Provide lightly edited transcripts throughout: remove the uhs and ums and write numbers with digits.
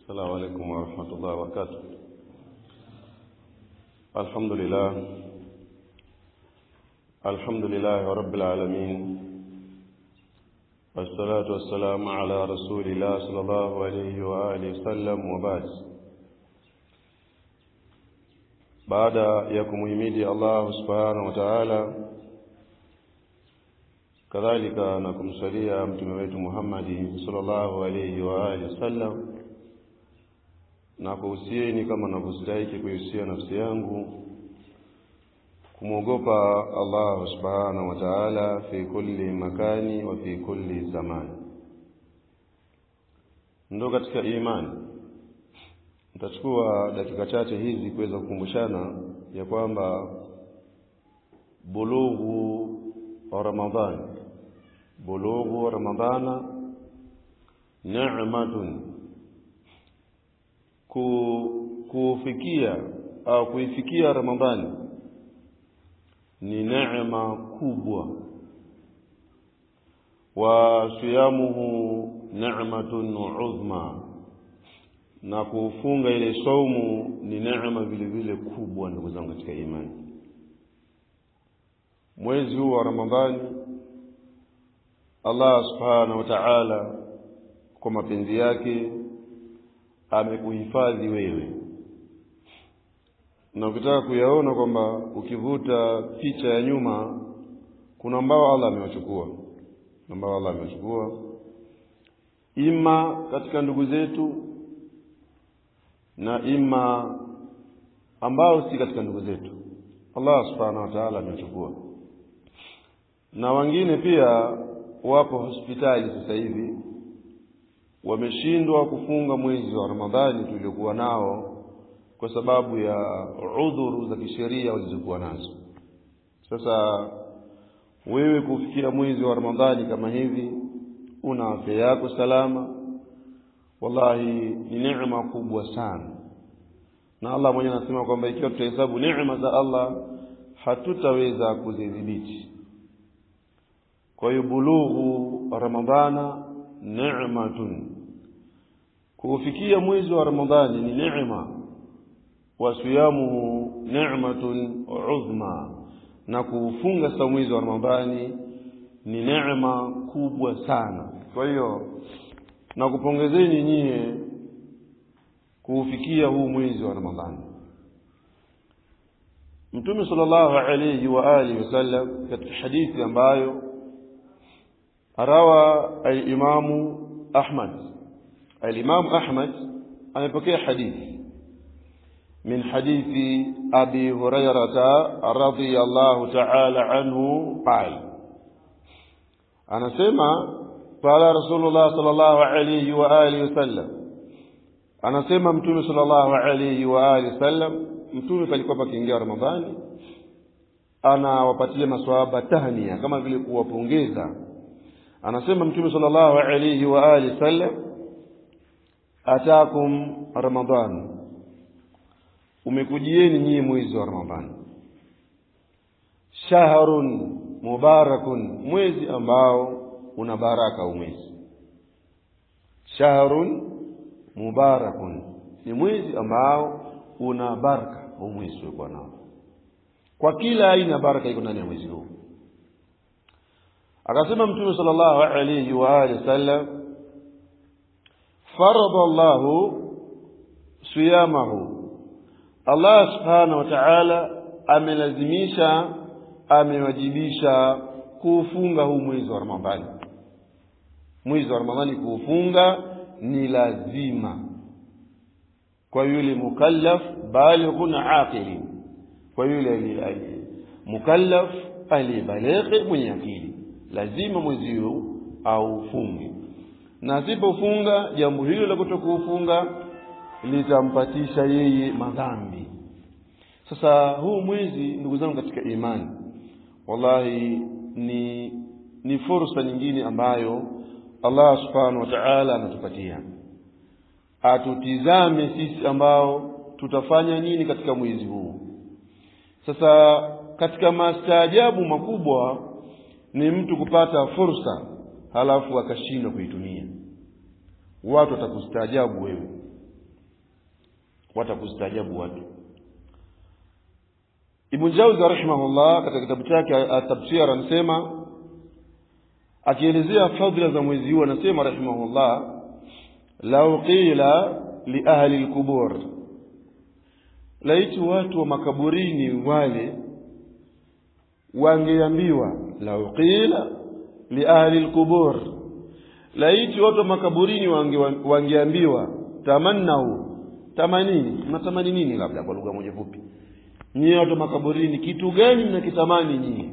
السلام عليكم ورحمة الله وبركاته. الحمد لله رب العالمين، والصلاة والسلام على رسول الله صلى الله عليه وآله وسلم. وبعد، baada ya kumhimidi Allah subhanahu wa ta'ala, kadhalika na kumsalia mtume wetu Muhammad sallallahu alayhi wa alihi wasallam, na kuhusieni kama ninavyostahili kuhusia nafsi yangu kumwogopa Allah subhanahu wa ta'ala fi kulli makani wa fi kulli zamani. Ndio katika imani, nitachukua dakika chache hizi kuweza kukumbushana ya kwamba bulughu Ramadhana ni'matun, kufikia au kuifikia Ramadhani ni neema kubwa, wa siyamuhu ni'matun uzma, na kufunga ile saumu ni neema vile vile kubwa. Ndugu zangu katika imani, mwezi huu wa Ramadhani Allah subhanahu wa ta'ala kwa mapenzi yake amekuhifadhi wewe, na ukitaka kuyaona kwamba ukivuta picha ya nyuma kuna ambao Allah amewachukua, ima katika ndugu zetu na ima ambao si katika ndugu zetu. Allah subhanahu wa ta'ala amechukua, na wengine pia wapo hospitali sasa hivi wameshindwa kufunga mwezi wa Ramadhani tuliokuwa nao kwa sababu ya udhuru za kisheria walizokuwa nazo. Sasa wewe kufikia mwezi wa Ramadhani kama hivi, una afya yako salama, wallahi ni neema kubwa sana. Na Allah mwenyewe anasema kwamba ikiwa tutahesabu neema za Allah hatutaweza kuzidhibiti. Kwa hiyo bulughu Ramadhana ni'matun, kufikia mwezi wa Ramadhani ni neema, wa siyamuhu ni'matun uzma, na kufunga sa mwezi wa Ramadhani ni neema kubwa sana. Kwa hiyo nakupongezeni nyie kufikia huu mwezi wa Ramadhani. Mtume sallallahu alayhi wa alihi wasallam katika hadithi ambayo rawa al-Imam Ahmad amepokea hadithi min hadithi Abi Hurairah radhiyallahu ta'ala anhu qala, anasema qala Rasulullah sallallahu alayhi wa alihi wasallam, anasema Mtume sallallahu alayhi wa alihi wasallam, Mtume alikuwa pakiingia Ramadhani anawapatia maswahaba tahnia, kama vile kuwapongeza. Anasema Mtume sallallahu alayhi wa alihi wasallam, atakum Ramadhan, umekujieni nyinyi mwezi wa Ramadhani, shahrun mubarakun, mwezi ambao una baraka. Mwezi shahrun mubarakun ni mwezi ambao una baraka. Mwezi wa Bwana, kwa kila aina baraka iko ndani ya mwezi huu. Akasema Mtume sallallahu alayhi wa alihi wasallam, farada Allahu siyamahu, Allah subhanahu wa ta'ala amewajibisha kufunga huu mwezi wa Ramadhani. Mwezi wa Ramadhani kufunga ni lazima kwa yule mukallaf balighun aqil, kwa yule mukallaf aliyebalighi mwenye akili, lazima mwezi huu aufunge. Na asipofunga, jambo hilo la kutokufunga litampatisha yeye madhambi. Sasa huu mwezi, ndugu zangu katika imani, wallahi ni fursa nyingine ambayo Allah subhanahu wa ta'ala anatupatia. Atutizame sisi ambao tutafanya nini katika mwezi huu. Sasa katika mastaajabu makubwa ni mtu kupata fursa halafu akashindwa kuitumia. Watu watakustaajabu wewe. watakustaajabu watu. Ibn Jawzi rahimahullah katika kitabu chake at-Tabsir anasema, akielezea fadhila za mwezi huu, anasema rahimahullah, law qila li ahli al-qubur, laiti watu wa makaburini wale wangeambiwa, law qila li ahli al-qubur, laiti watu wa makaburini wangeambiwa, tamannau, tamanini, mnatamani nini? Labda kwa lugha moja fupi, nyinyi watu wa makaburini kitu gani mnakitamani nyinyi?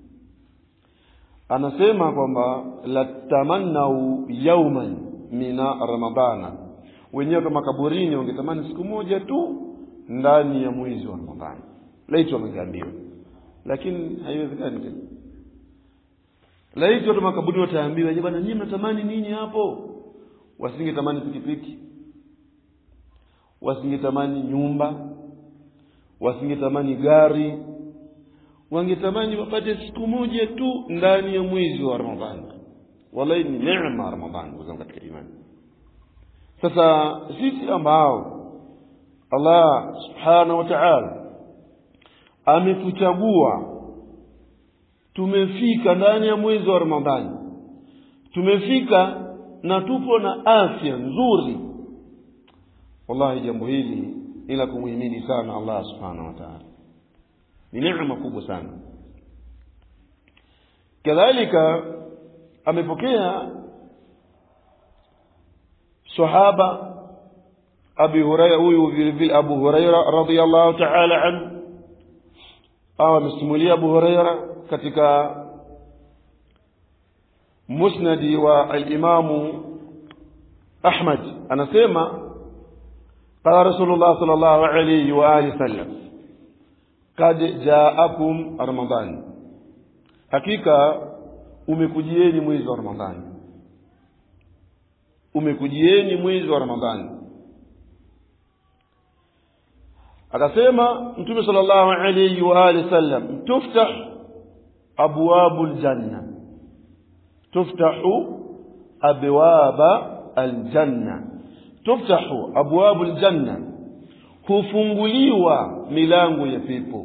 Anasema kwamba la tamannau yawman mina ramadhana, wenyewe watu wa makaburini wangetamani siku moja tu ndani ya mwezi wa Ramadhani, laiti wangeambiwa. Lakini haiwezekani tena. Laiti watu wa makaburini wataambiwa, je bwana, nyinyi mnatamani nini hapo? Wasingetamani pikipiki, wasingetamani nyumba, wasingetamani gari, wangetamani wapate siku moja tu ndani ya mwezi wa Ramadhani. Wallahi ni neema Ramadhani kuzama katika imani. Sasa sisi ambao Allah subhanahu wa ta'ala ametuchagua, tumefika ndani ya mwezi wa Ramadhani, tumefika na tupo na afya nzuri, wallahi jambo hili ila kumuhimidi sana Allah subhanahu wa ta'ala, ni neema kubwa sana. Kadhalika amepokea sahaba Abi Hurairah, huyu vile Abu Hurairah radhiyallahu ta'ala anhu, amesimulia Abu Hurairah katika musnadi wa al-Imam Ahmad, anasema qala Rasulullah sallallahu alayhi wa alihi wasallam, kad jaakum Ramadhan, hakika umekujieni mwezi wa Ramadhani, umekujieni mwezi wa Ramadhani. Akasema Mtume sallallahu alayhi wa alihi wasallam, tuftah abwabul janna, tuftahu abwaba aljanna, tuftahu abwabul janna, hufunguliwa milango ya pepo.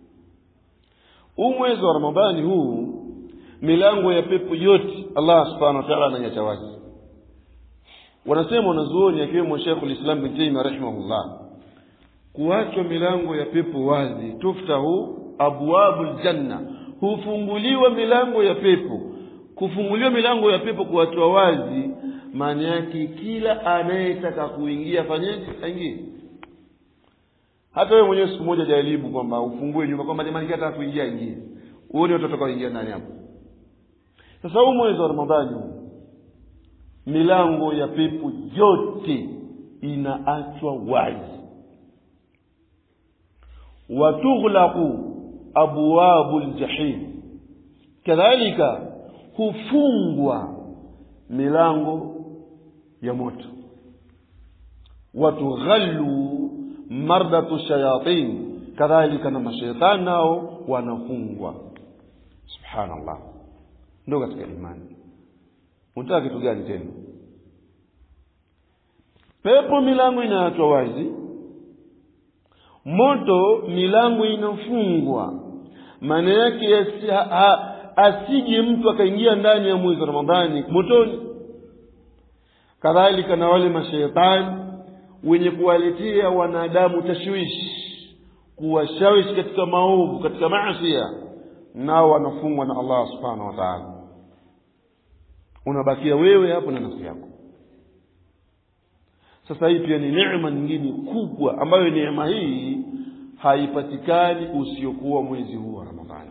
Mwezi wa Ramadhani huu milango ya pepo yote Allah subhanahu wa ta'ala anaiacha wazi. Wanasema wanazuoni akiwemo Sheikh al-Islam Ibn Taymiyyah rahimahullah, kuachwa milango ya pepo wazi, tuftahu abwabul janna, hufunguliwa milango ya pepo. Kufunguliwa milango ya pepo, kuachwa wazi, maana yake kila anayetaka kuingia fanyeje? Aingie. Hata wewe mwenyewe siku moja jaribu kwamba ufungue nyumba kwamba jamani nataka kuingia, ingie, uone watoto kuingia ndani hapo. Sasa huu mwezi wa Ramadhani milango ya pepo yote inaachwa wazi, watughlaqu abwabul jahim, kadhalika hufungwa milango ya moto, watughallu mardatu shayatin, kadhalika na mashaitani nao wanafungwa. Subhanallah. Ndio katika imani. Unataka kitu gani tena? Pepo milango inaachwa wazi, moto milango inafungwa. Maana yake asije mtu akaingia ndani ya mwezi wa Ramadhani motoni. Kadhalika na wale mashaitani wenye kuwaletea wanadamu tashwishi, kuwashawishi katika maovu, katika maasi, nao wanafungwa na Allah subhanahu wa ta'ala. Unabakia wewe hapo na nafsi yako. Sasa hii pia ni neema nyingine kubwa ambayo neema hii haipatikani usiokuwa mwezi huu wa Ramadhani.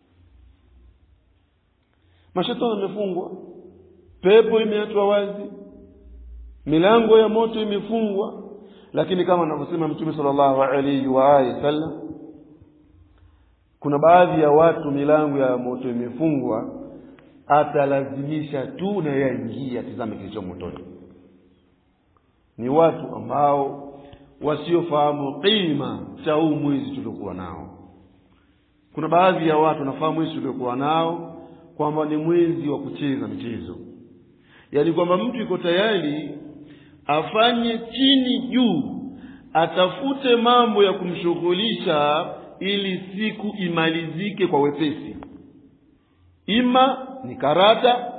Mashaitani yamefungwa, pepo imeachwa wazi, milango ya moto imefungwa, lakini kama anavyosema Mtume sallallahu alaihi wa alihi wasallam, kuna baadhi ya watu milango ya moto imefungwa, atalazimisha tu na yaingia tazame kilicho motoni. Ni watu ambao wasiofahamu qima cha huu mwezi tuliokuwa nao. Kuna baadhi ya watu wanafahamu mwezi tuliokuwa nao kwamba ni mwezi wa kucheza michezo, yaani kwamba mtu yuko tayari afanye chini juu atafute mambo ya kumshughulisha ili siku imalizike kwa wepesi. Ima ni karata,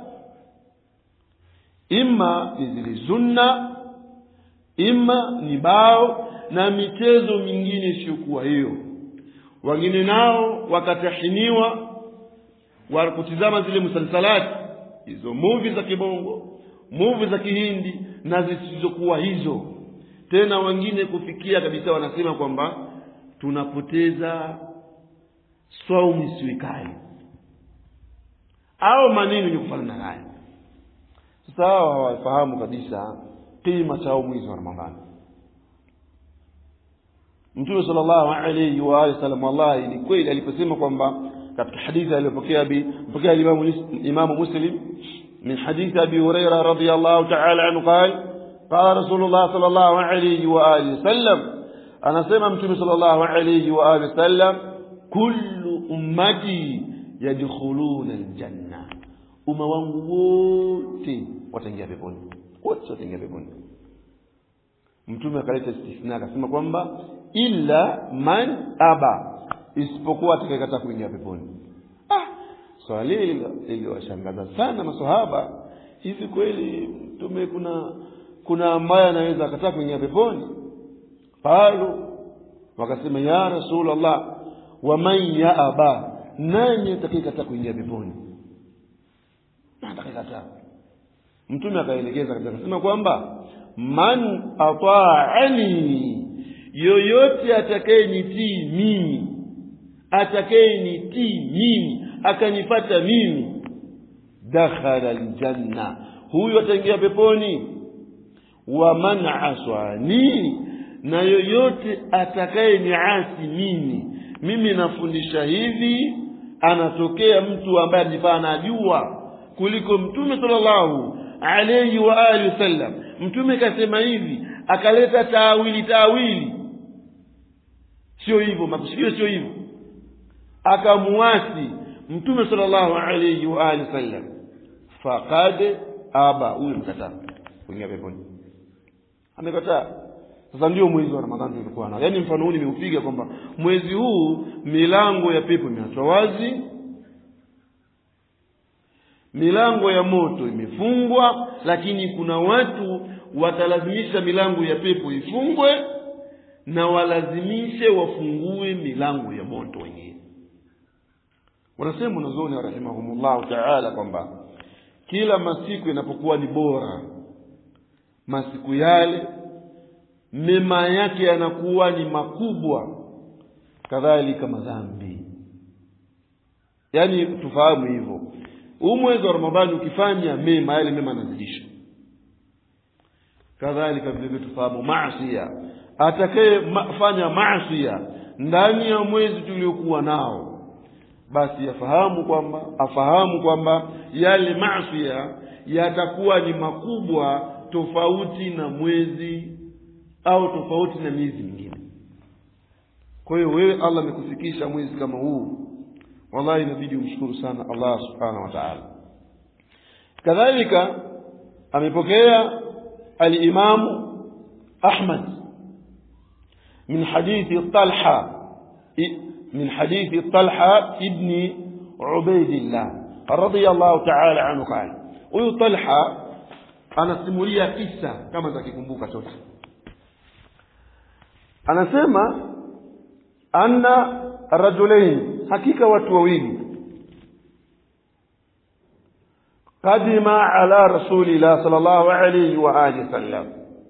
ima ni zile sunna, ima ni bao na michezo mingine isiyokuwa hiyo. Wengine nao wakatahiniwa wakutizama zile musalsalati, hizo movie za kibongo, movie za kihindi na zisizokuwa hizo. Tena wengine kufikia kabisa wanasema kwamba tunapoteza saumu isiwikali au maneno yenye kufanana nayo. Sasa hawafahamu kabisa kima cha mwezi wa Ramadhani. Mtume sallallahu alayhi wa alihi wasallam wallahi ni kweli aliposema kwamba katika hadithi aliyopokea Imam Muslim min hadithi Abi Hurairah radhiyallahu ta'ala anhu qala Rasulullah sallallahu alayhi wa alihi wasallam, anasema Mtume sallallahu alayhi wa alihi wasallam, kullu ummati yadkhuluna aljanna, umma wangu wote wataingia peponi, wote wataingia peponi. Mtume akaleta istithna akasema kwamba illa man aba, isipokuwa atakayekataa kuingia peponi. Swali liliwashangaza sana maswahaba. Hivi kweli Mtume kuna ambaye anaweza akataa kuingia peponi? Qalu, wakasema ya Rasulullah, wa man ya aba, nani atakayekataa kuingia peponi? Atakayekataa. Mtume akaelekeza katika kusema kwamba man ata'ani, yoyote atakayenitii mimi, akanifuata mimi, dakhala aljanna, huyo ataingia peponi. Wa man aswani, na yoyote atakayeniasi mimi nafundisha hivi, anatokea mtu ambaye anajua kuliko Mtume sallallahu alayhi wa alihi wasallam. Mtume kasema hivi, akaleta taawili, sio hivyo, makusudio sio hivyo, akamuasi Mtume sallallahu alayhi wa alihi wasallam, faqad aba, huyo mkataa kuingia peponi, amekataa. Sasa ndio mwezi wa Ramadhani tulikuwa nao. Yaani mfano huu nimeupiga kwamba mwezi huu milango ya pepo imeachwa wazi, milango ya moto imefungwa, lakini kuna watu watalazimisha milango ya pepo ifungwe na walazimishe wafungue milango ya moto wenyewe. Wanasema wanazuoni rahimahumullah ta'ala kwamba kila masiku inapokuwa ni bora, masiku yale mema yake yanakuwa ni makubwa, kadhalika madhambi. Yaani tufahamu hivyo, mwezi wa Ramadhani ukifanya mema, yale mema yanazidishwa. Kadhalika vile tufahamu maasi, atakayefanya maasi ndani ya mwezi tuliokuwa nao, basi afahamu kwamba yale maasi yatakuwa ni makubwa, tofauti na mwezi au tofauti na miezi mingine. Kwa hiyo wewe Allah amekufikisha mwezi kama huu, wallahi inabidi umshukuru sana Allah subhanahu wa ta'ala. Kadhalika amepokea al-Imam Ahmad min hadithi Talha ibn Ubaydillah radiyallahu ta'ala anhu qala, huyu Talha anasimulia kisa kama zakikumbuka chote. Anasema anna rajulain, hakika watu wawili, qadima ala rasulillah sallallahu alayhi wa alihi wasallam,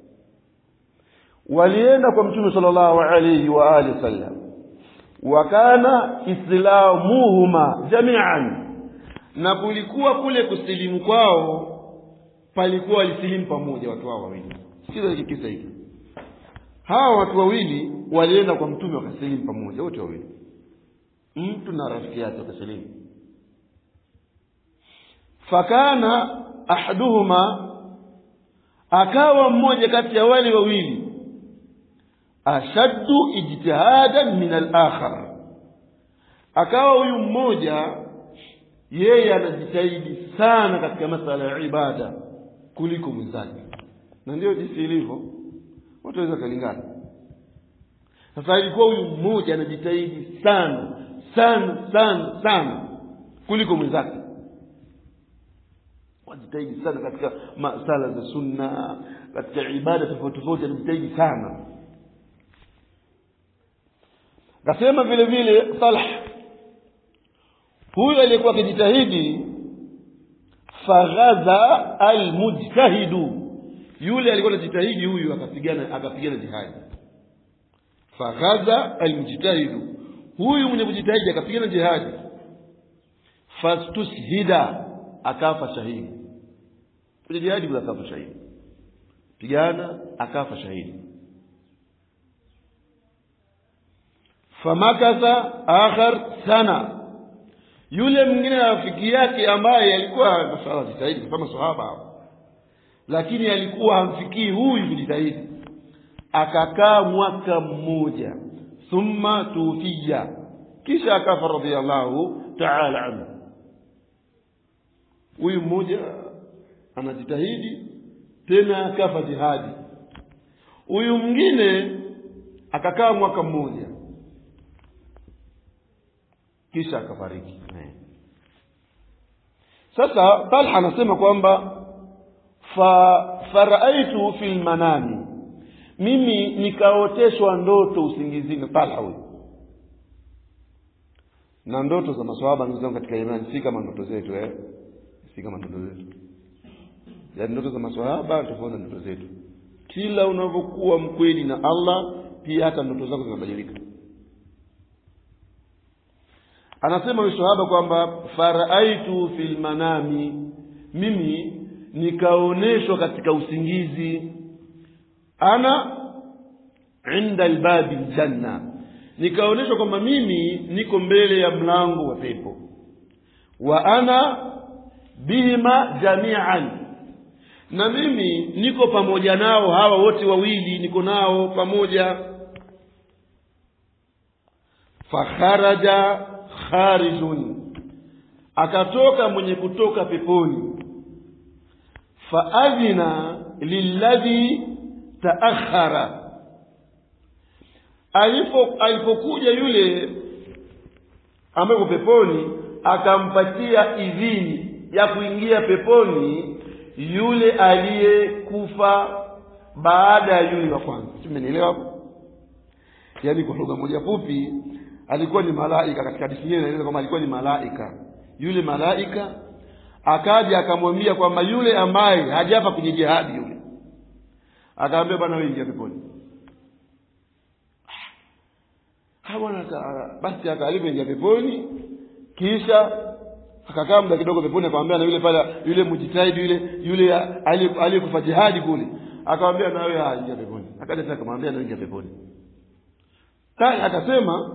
walienda kwa Mtume sallallahu alayhi wa alihi wasallam, wa kana islamuhuma jami'an, na kulikuwa kule kusilimu kwao palikuwa walisilimu pamoja watu hao wawili. Sikiza hiki kisa hiki. Hawa watu wawili walienda kwa Mtume wakasilimu pamoja wote wawili, mtu na rafiki yake wakasilimu. Fakana ahaduhuma, akawa mmoja kati ya wale wawili, ashaddu ijtihadan min al-akhar, akawa huyu mmoja yeye anajitahidi sana katika masuala ya ibada kuliko mwenzake. Na ndio jinsi ilivyo, watu waweza kulingana. Sasa ilikuwa huyu mmoja anajitahidi sana sana sana sana kuliko mwenzake, anajitahidi sana katika masala za sunna, katika ibada tofauti tofauti, anajitahidi sana. Kasema vile vile Talha, huyu aliyekuwa akijitahidi, faghaza almujtahidu, yule alikuwa anajitahidi huyu akapigana jihad. Faghaza almujtahidu, huyu mwenye kujitahidi akapigana jihad. Fastushida, akafa shahidi. Kwenye jihad bila akafa shahidi, pigana akafa shahidi. Famakatha akhar sana, yule mwingine rafiki yake ambaye alikuwa mashallah jitahidi kama sahaba, lakini alikuwa hamfikii huyu kujitahidi, akakaa mwaka mmoja. Thumma tufiya, kisha akafa radhiyallahu ta'ala anhu. Huyu mmoja anajitahidi tena akafa jihadi, huyu mwingine akakaa mwaka mmoja kisha akafariki. Sasa Talha anasema kwamba faraaitu fil manami, mimi nikaoteshwa ndoto usingizini. Talha huyo, na ndoto za maswahaba ndio katika imani, si kama ndoto zetu si kama ndoto zetu. Yaani ndoto za maswahaba tofauti na ndoto zetu. Kila unavyokuwa mkweli na Allah, pia hata ndoto zako zinabadilika. Anasema huyu sahaba kwamba faraaitu fil manami, mimi nikaoneshwa katika usingizi, ana inda albabi aljanna, nikaoneshwa kwamba mimi niko mbele ya mlango wa pepo. Wa ana bihima jami'an, na mimi niko pamoja nao hawa wote wawili, niko nao pamoja. Fakharaja kharijun, akatoka mwenye kutoka peponi. Faadhina lilladhi taakhara, alipokuja yule ambaye peponi, akampatia idhini ya kuingia peponi yule aliyekufa baada ya yule wa kwanza. Tumenielewa hapo? Yaani kwa lugha moja fupi, alikuwa ni malaika. Katika hadithi hii inaeleza kwamba alikuwa ni malaika. Yule malaika akaja akamwambia kwamba yule ambaye hajafa kwenye jihadi, yule akaambia bwana wewe ingia peponi. Hawana basi, alipoingia peponi kisha akakaa muda kidogo peponi, akamwambia na yule pale, yule mujitahidi yule aliyekufa jihadi kule, akamwambia na wewe ingia peponi. Akaja tena akamwambia na wewe ingia peponi. Tayari akasema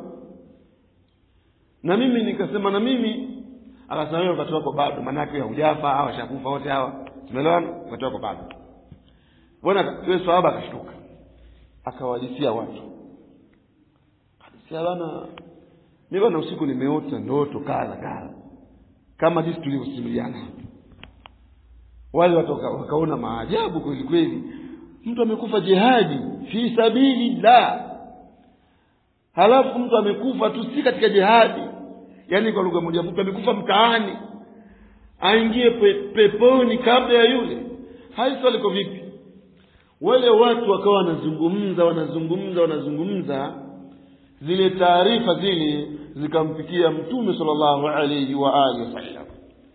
na mimi, nikasema na mimi. Akasema wewe wakati wako bado, maana yake hujafa, hawa shakufa wote hawa. Tumeelewana? Wakati wako bado. Bwana yule sahaba akashtuka, akawalisia watu. Akasema bwana, mimi bwana usiku nimeota ndoto kala kama jinsi tulivyosimuliana. Wale watu wakaona maajabu kweli kweli. Mtu amekufa jihadi fi sabilillah, halafu mtu amekufa tu si katika jihadi, yaani kwa lugha moja fupi amekufa mtaani, aingie peponi kabla ya yule. Haisa liko vipi? Wale watu wakawa wanazungumza, zile taarifa zile zikamfikia Mtume sallallahu alayhi wa alihi wasallam.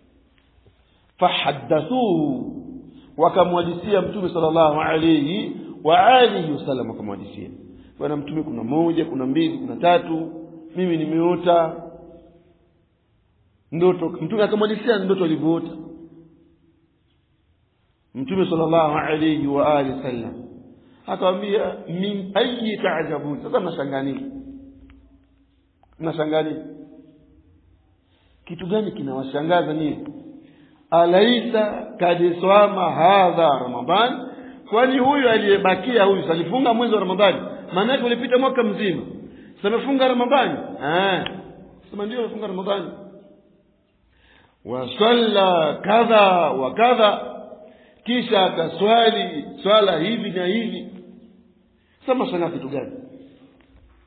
Fahaddathuhu, wakamwadisia Mtume sallallahu alayhi wa alihi wasallam, wakamwadisia bwana Mtume, kuna moja, kuna mbili, kuna tatu, mimi nimeota ndoto. Mtume akamwadisia ndoto alivyoota. Mtume sallallahu alayhi wa alihi wasallam akamwambia, min ayi ta'jabun, sasa mnashangani kitu gani? Kinawashangaza nini? Alaisa kadiswama hadha Ramadhan, kwani huyu aliyebakia huyu alifunga mwezi wa Ramadhani? Maana yake ulipita mwaka mzima, sasa amefunga Ramadhani. Sema ndio amefunga Ramadhani. Wa salla kadha wa kadha, kisha akaswali swala hivi na hivi. Sasa mashanga kitu gani?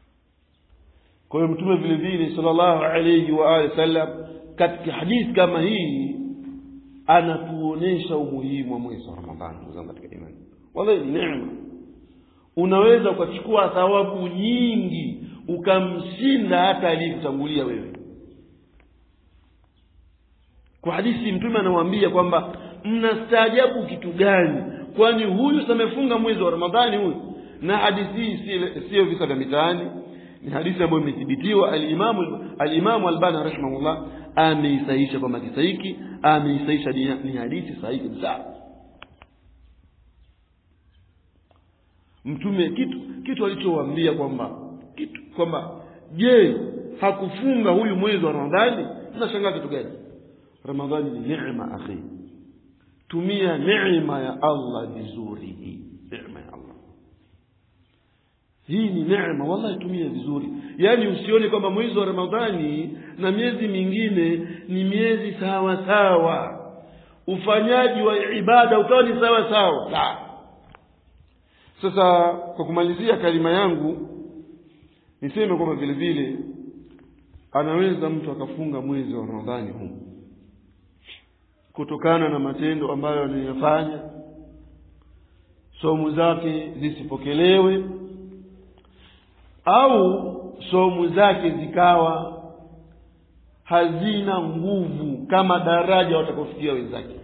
Kwa hiyo Mtume vile vile sallallahu alayhi wa alihi wasallam katika hadithi kama hii anatuonesha umuhimu wa mwezi wa Ramadhani. Ndugu katika imani, wallahi ni neema. Unaweza ukachukua thawabu nyingi ukamshinda hata aliyekutangulia wewe. Kwa hadithi Mtume anawaambia kwamba mnastaajabu kitu gani? Kwani huyu samefunga mwezi wa Ramadhani huyu? Na hadithi hii sio visa vya mitaani, ni hadithi ambayo imethibitiwa. Al-Imam Albani rahimahullah ameisahihisha kwa kisa hiki, ameisahihisha ni hadithi sahihi kabisa. Mtume kitu alichowaambia kwamba je, hakufunga huyu mwezi wa Ramadhani? Tunashangaa kitu gani? Ramadhani ni neema akhi. Tumia neema ya Allah vizuri hii. Neema ya Allah. Hii ni neema, wallahi tumia vizuri. Yaani usione kwamba mwezi wa Ramadhani na miezi mingine ni miezi sawa sawa. Ufanyaji wa ibada ukawa ni sawa sawa. La. Sasa kwa kumalizia kalima yangu niseme kwamba vile vile anaweza mtu akafunga mwezi wa Ramadhani huu kutokana na matendo ambayo anayofanya, somo zake zisipokelewe au somo zake zikawa hazina nguvu kama daraja watakaofikia wenzake.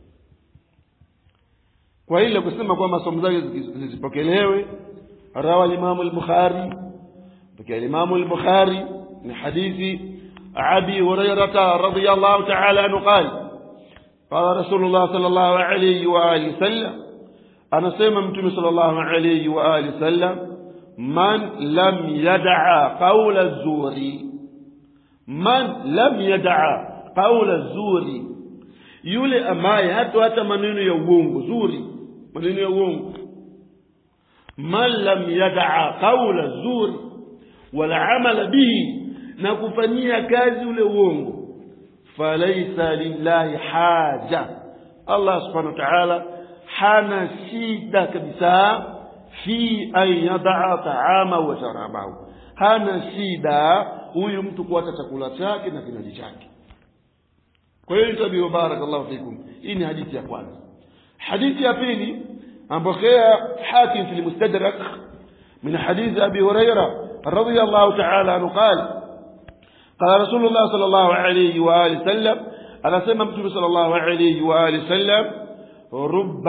Kwa ile kusema kwamba somo zake zisipokelewe, rawa al-Imam al-Bukhari, pekee al-Imam al-Bukhari ni hadithi Abi Hurairah radhiyallahu ta'ala anhu qala قال رسول الله صلى الله عليه وآله وسلم anasema Mtume sallallahu alayhi wa alihi wasallam, man lam yad'a qawla az-zuri, man lam yad'a qawla az-zuri, yule ambaye hata maneno ya uongo, zuri maneno ya uongo, man lam yad'a qawla az-zuri wala amala bihi, na kufanyia kazi ule uongo, falaysa lillahi haja, Allah subhanahu wa ta'ala hana shida kabisa fi an yada'a ta'ama wa sharabahu, hana shida huyu mtu kuacha chakula chake na kinywaji chake. Kwa hiyo tabiwa, barakallahu fikum. Hii ni hadithi ya kwanza. Hadithi ya pili ambayo Hakim fi al-Mustadrak min hadith Abi Hurairah radhiyallahu ta'ala anhu qala قال رسول الله صلى الله عليه وآله وسلم anasema Mtume صلى الله عليه وآله وسلم رب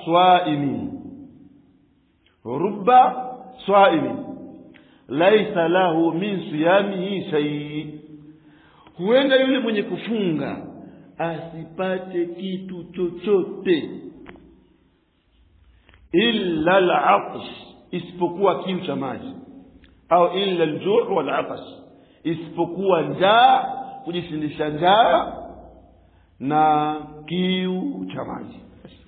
صائم ليس له من صيامه شيء, huenda yule mwenye kufunga asipate kitu chochote, illa al-'atash, isipokuwa kiu cha maji, au illa al-ju' wal-'atash, isipokuwa njaa, kujishindisha njaa na kiu cha maji.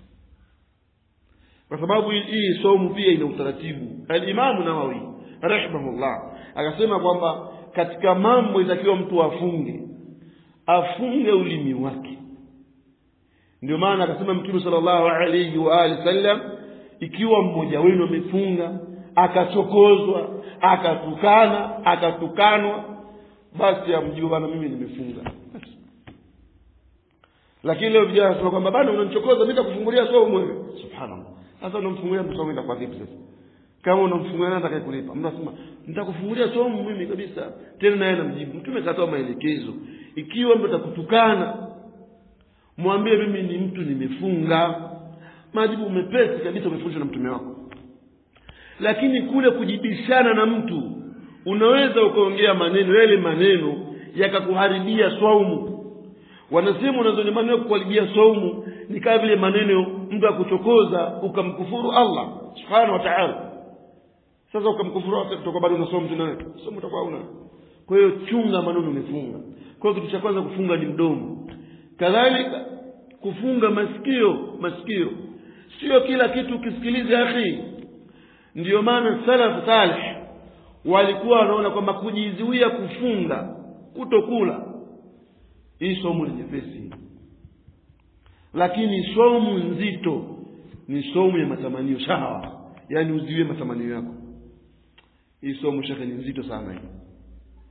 Kwa sababu hii somo pia ina utaratibu. Al-Imam Nawawi rahimahullah akasema kwamba katika mambo itakiwa mtu afunge ulimi wake. Ndio maana akasema Mtume sallallahu alayhi wa alihi wasallam, ikiwa mmoja wenu amefunga akachokozwa, akatukanwa, basi amjibu, bana mimi nimefunga. Lakini leo vijana wanasema kwamba bana unanichokoza, mimi nitakufungulia somo wewe. Subhanallah. Sasa unamfungulia mtu somo itakuwa vipi sasa? Kama unamfungulia nani atakayekulipa? Mtu anasema nitakufungulia somo mimi kabisa. Tena naye anamjibu. Mtume katoa maelekezo, ikiwa mtu atakutukana mwambie mimi ni mtu nimefunga. Majibu mepesi kabisa umefundishwa na mtume wako. Lakini kule kujibishana na mtu, unaweza ukaongea yale maneno yakakuharibia saumu. Wanasema unazoni maneno kukuharibia saumu ni kama vile maneno mtu akuchokoza ukamkufuru Allah subhanahu wa ta'ala. Sasa ukamkufuru kutoka bado unasoma tena, somo utakuwa una. Kwa hiyo chunga maneno umefunga. Kwa hiyo kitu cha kwanza kufunga ni mdomo. Kadhalika kufunga masikio. Sio kila kitu ukisikilize akhi. Ndiyo maana salaf salih walikuwa wanaona kwamba kujizuia kufunga, kutokula, hii somo ni nyepesi. Lakini somo nzito ni somo ya matamanio, shahawa, yani uziwe matamanio yako. Hii somo shekhe ni nzito sana hii.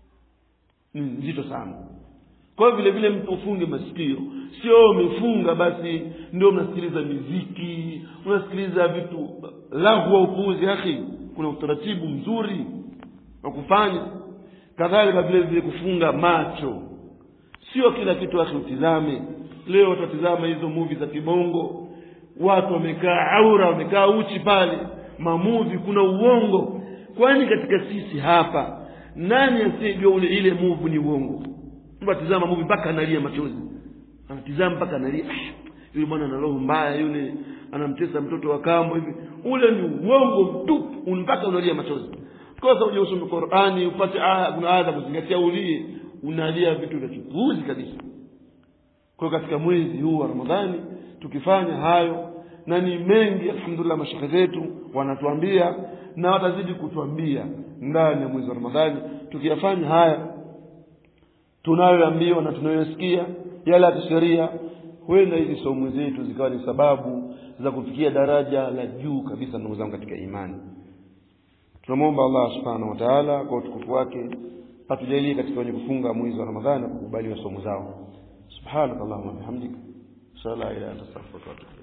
ni nzito sana. Kwa vile vile mtu ufunge masikio, sio umefunga basi ndio unasikiliza muziki, unasikiliza vitu lahu wa upuuzi. Akhi, kuna utaratibu mzuri wa kufanya. Kadhalika vile vile kufunga macho, sio kila kitu akhi utizame. Leo tutatizama hizo movie za kibongo, watu wamekaa aura, wamekaa uchi pale, mamuvi, kuna uongo. Kwani katika sisi hapa nani asiyejua ile movie ni uongo? Mbatizama movie mpaka analia machozi, anatizama mpaka analia, yule bwana ana roho mbaya, yule anamtesa mtoto wa kambo hivi. Ule ni uongo mtupu, mpaka unalia machozi. Kwa sababu uje usome Qur'ani upate kuna aya kuzingatia, ulie unalia vitu vya kipuuzi kabisa. Kwa katika mwezi huu wa Ramadhani tukifanya hayo, na ni mengi alhamdulillah mashaka zetu wanatuambia na watazidi kutuambia ndani ya mwezi wa Ramadhani, tukiyafanya haya tunayoambiwa na tunayosikia yale ya kisheria, huenda hizi somo zetu zikawa ni sababu za kufikia daraja la juu kabisa ndugu zangu katika imani. Tunamuomba Allah subhanahu wa ta'ala kwa utukufu wake atujalie katika wenye kufunga mwezi wa Ramadhani na kukubaliwa somo zao. Subhanakallahumma wa bihamdika, la ilaha illa anta astaghfiruka wa atubu